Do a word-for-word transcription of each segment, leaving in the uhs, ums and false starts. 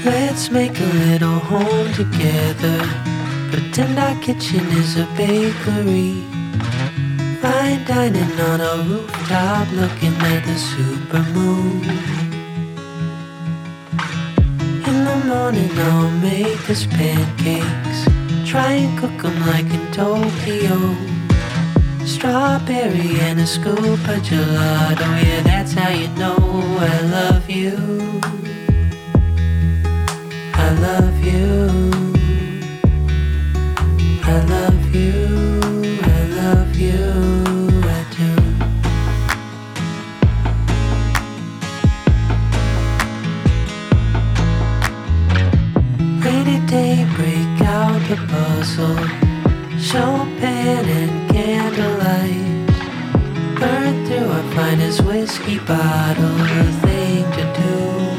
Let's make a little home together. Pretend our kitchen is a bakery. Fine dining on a rooftop, looking at the supermoon. In the morning I'll make us pancakes. Try and cook them like in Tokyo. Strawberry and a scoop of gelato. Yeah, that's how you know I love you. I love you. I love you. I love you. I do. Rainy day, break out the puzzle. Chopin and candlelight. Burn through our finest whiskey bottle. A thing to do.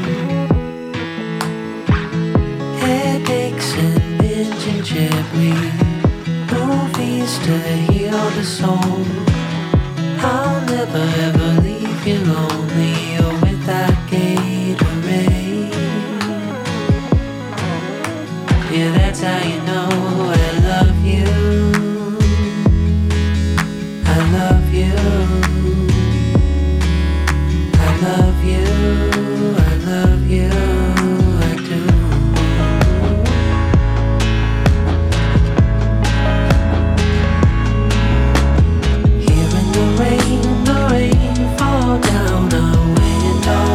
Headaches and binging gently. Movies to heal the soul. I'll never ever leave you lonely or without Gatorade. Yeah, that's how you know I love you. I love you. I love you. I love you. I do. Hearing the rain, the rain fall down our window.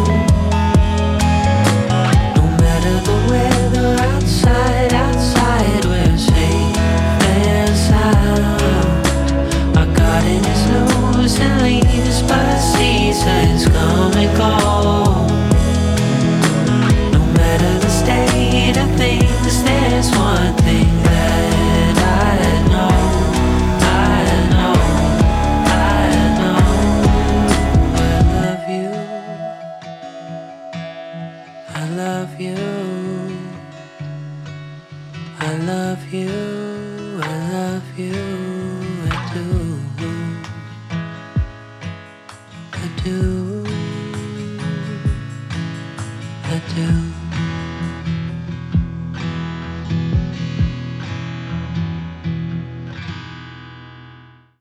No matter the weather outside, outside we're safe and sound. Our garden is losing leaves, but seasons come and go. No matter the state of things, there's one thing that I know. I know, I know. I love you. I love you. I love you. I love you. I do. I do. I do.